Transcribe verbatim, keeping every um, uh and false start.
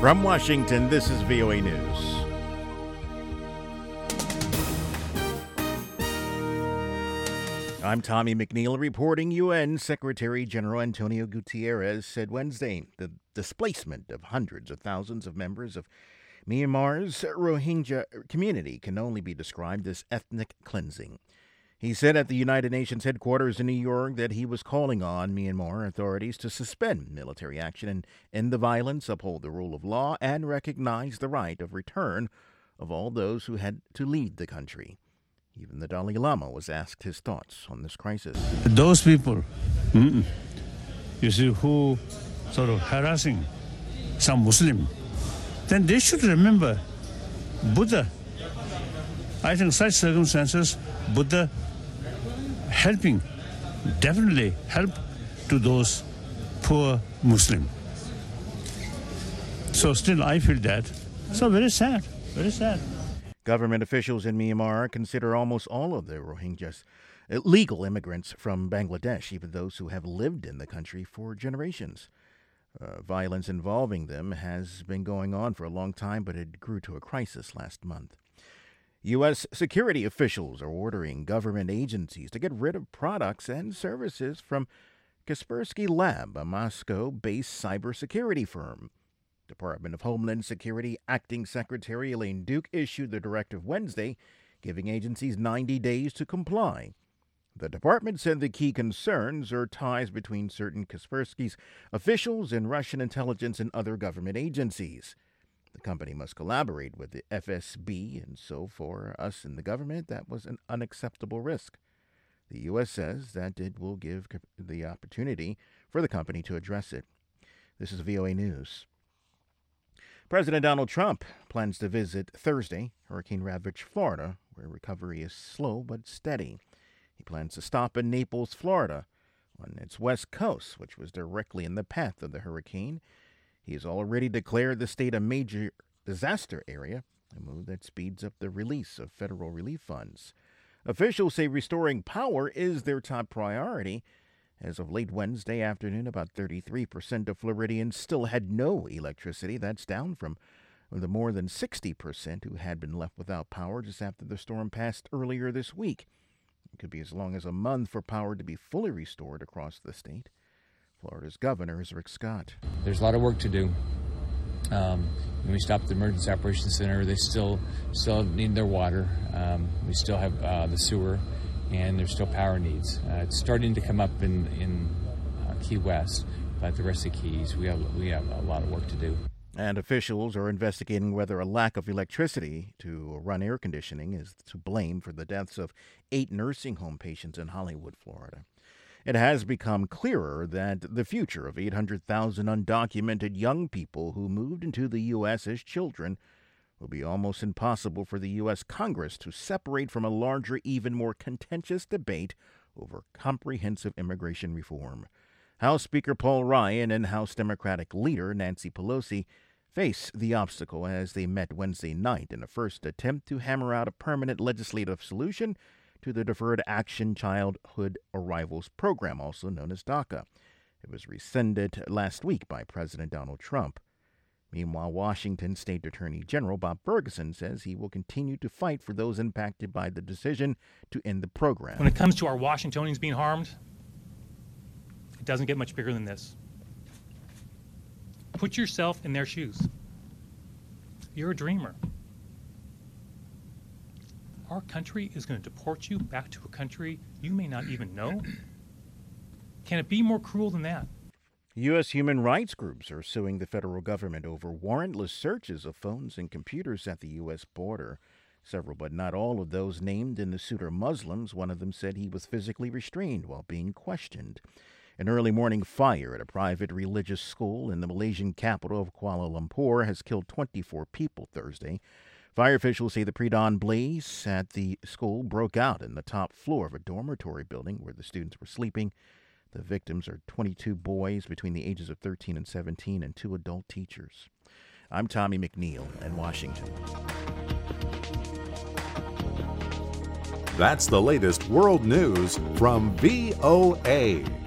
From Washington, this is V O A News. I'm Tommy McNeil reporting. U N Secretary General Antonio Guterres said Wednesday the displacement of hundreds of thousands of members of Myanmar's Rohingya community can only be described as ethnic cleansing. He said at the United Nations headquarters in New York that he was calling on Myanmar authorities to suspend military action and end the violence, uphold the rule of law, and recognize the right of return of all those who had to leave the country. Even the Dalai Lama was asked his thoughts on this crisis. Those people, mm, you see, who sort of harassing some Muslim, then they should remember Buddha. I think such circumstances, Buddha helping, definitely help to those poor Muslim. So still I feel that. So very sad, very sad. Government officials in Myanmar consider almost all of the Rohingyas illegal immigrants from Bangladesh, even those who have lived in the country for generations. Uh, violence involving them has been going on for a long time, but it grew to a crisis last month. U S security officials are ordering government agencies to get rid of products and services from Kaspersky Lab, a Moscow-based cybersecurity firm. Department of Homeland Security Acting Secretary Elaine Duke issued the directive Wednesday, giving agencies ninety days to comply. The department said the key concerns are ties between certain Kaspersky's officials and Russian intelligence and other government agencies. The company must collaborate with the F S B, and so for us in the government, that was an unacceptable risk. The U S says that it will give the opportunity for the company to address it. This is V O A News. President Donald Trump plans to visit Thursday hurricane-ravaged Florida, where recovery is slow but steady. He plans to stop in Naples, Florida, on its west coast, which was directly in the path of the hurricane. He has already declared the state a major disaster area, a move that speeds up the release of federal relief funds. Officials say restoring power is their top priority. As of late Wednesday afternoon, about thirty-three percent of Floridians still had no electricity. That's down from the more than sixty percent who had been left without power just after the storm passed earlier this week. It could be as long as a month for power to be fully restored across the state. Florida's governor is Rick Scott. There's a lot of work to do. Um, when we stopped the Emergency Operations Center, they still still need their water. Um, we still have uh, the sewer, and there's still power needs. Uh, it's starting to come up in in uh, Key West, but the rest of the Keys, we have we have a lot of work to do. And officials are investigating whether a lack of electricity to run air conditioning is to blame for the deaths of eight nursing home patients in Hollywood, Florida. It has become clearer that the future of eight hundred thousand undocumented young people who moved into the U S as children will be almost impossible for the U S Congress to separate from a larger, even more contentious debate over comprehensive immigration reform. House Speaker Paul Ryan and House Democratic leader Nancy Pelosi face the obstacle as they met Wednesday night in a first attempt to hammer out a permanent legislative solution to the Deferred Action Childhood Arrivals Program, also known as DACA. It was rescinded last week by President Donald Trump. Meanwhile, Washington State Attorney General Bob Ferguson says he will continue to fight for those impacted by the decision to end the program. When it comes to our Washingtonians being harmed, it doesn't get much bigger than this. Put yourself in their shoes. You're a dreamer. Our country is going to deport you back to a country you may not even know? Can it be more cruel than that? U S human rights groups are suing the federal government over warrantless searches of phones and computers at the U S border. Several, but not all, of those named in the suit are Muslims. One of them said he was physically restrained while being questioned. An early morning fire at a private religious school in the Malaysian capital of Kuala Lumpur has killed twenty-four people Thursday. Fire officials say the pre-dawn blaze at the school broke out in the top floor of a dormitory building where the students were sleeping. The victims are twenty-two boys between the ages of thirteen and seventeen and two adult teachers. I'm Tommy McNeil in Washington. That's the latest world news from V O A.